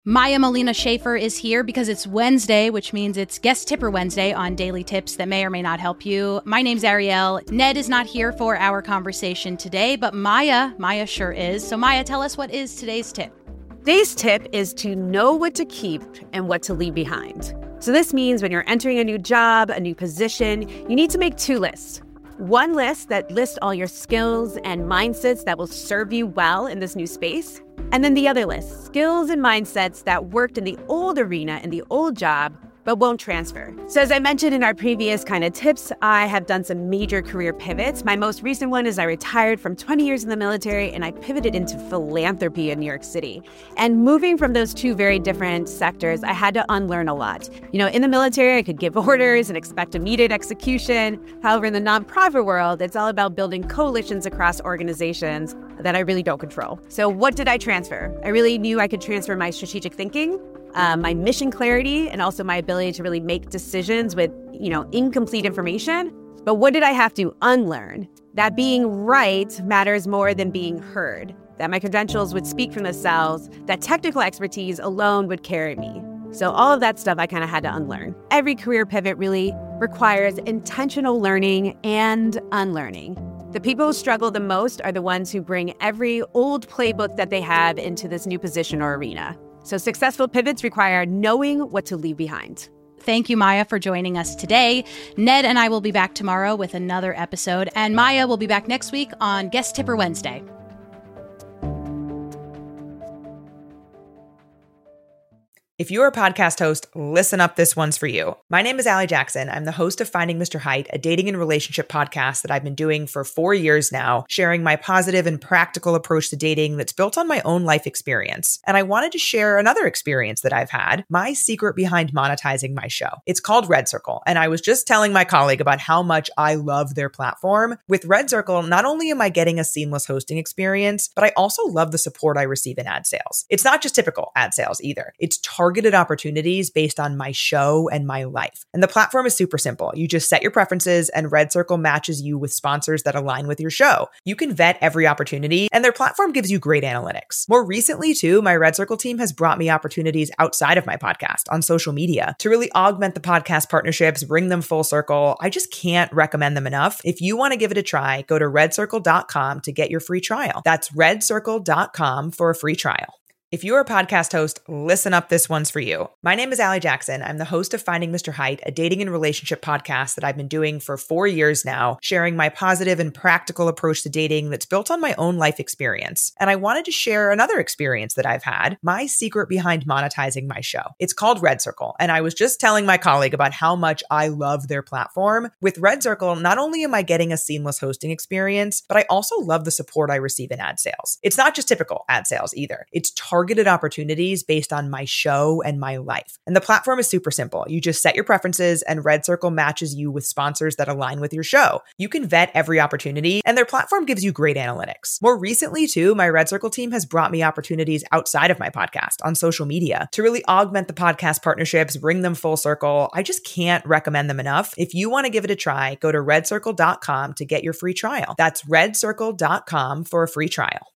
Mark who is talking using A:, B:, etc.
A: Maya Molina Schaefer is here because it's Wednesday, which means it's Guest Tipper Wednesday on Daily Tips that may or may not help you. My name's Ariel. Ned is not here for our conversation today, but Maya sure is. So Maya, tell us, what is today's tip?
B: Today's tip is to know what to keep and what to leave behind. So this means when you're entering a new job, a new position, you need to make two lists. One list that lists all your skills and mindsets that will serve you well in this new space. And then the other list, skills and mindsets that worked in the old arena, in the old job, but won't transfer. So as I mentioned in our previous kind of tips, I have done some major career pivots. My most recent one is I retired from 20 years in the military and I pivoted into philanthropy in New York City. And moving from those two very different sectors, I had to unlearn a lot. You know, in the military, I could give orders and expect immediate execution. However, in the nonprofit world, it's all about building coalitions across organizations that I really don't control. So what did I transfer? I really knew I could transfer my strategic thinking, my mission clarity, and also my ability to really make decisions with, incomplete information. But what did I have to unlearn? That being right matters more than being heard, that my credentials would speak for themselves, that technical expertise alone would carry me. So all of that stuff I kind of had to unlearn. Every career pivot really requires intentional learning and unlearning. The people who struggle the most are the ones who bring every old playbook that they have into this new position or arena. So successful pivots require knowing what to leave behind.
A: Thank you, Maya, for joining us today. Ned and I will be back tomorrow with another episode, and Maya will be back next week on Guest Tipper Wednesday.
C: If you're a podcast host, listen up, this one's for you. My name is Allie Jackson. I'm the host of Finding Mr. Height, a dating and relationship podcast that I've been doing for 4 years now, sharing my positive and practical approach to dating that's built on my own life experience. And I wanted to share another experience that I've had, my secret behind monetizing my show. It's called Red Circle, and I was just telling my colleague about how much I love their platform. With Red Circle, not only am I getting a seamless hosting experience, but I also love the support I receive in ad sales. It's not just typical ad sales either. It's targeted opportunities based on my show and my life. And the platform is super simple. You just set your preferences and Red Circle matches you with sponsors that align with your show. You can vet every opportunity and their platform gives you great analytics. More recently too, my Red Circle team has brought me opportunities outside of my podcast on social media to really augment the podcast partnerships, bring them full circle. I just can't recommend them enough. If you want to give it a try, go to redcircle.com to get your free trial. That's redcircle.com for a free trial. If you're a podcast host, listen up, this one's for you. My name is Allie Jackson. I'm the host of Finding Mr. Height, a dating and relationship podcast that I've been doing for 4 years now, sharing my positive and practical approach to dating that's built on my own life experience. And I wanted to share another experience that I've had, my secret behind monetizing my show. It's called Red Circle, and I was just telling my colleague about how much I love their platform. With Red Circle, not only am I getting a seamless hosting experience, but I also love the support I receive in ad sales. It's not just typical ad sales either. It's targeted opportunities based on my show and my life. And the platform is super simple. You just set your preferences and Red Circle matches you with sponsors that align with your show. You can vet every opportunity and their platform gives you great analytics. More recently too, my Red Circle team has brought me opportunities outside of my podcast on social media to really augment the podcast partnerships, bring them full circle. I just can't recommend them enough. If you want to give it a try, go to redcircle.com to get your free trial. That's redcircle.com for a free trial.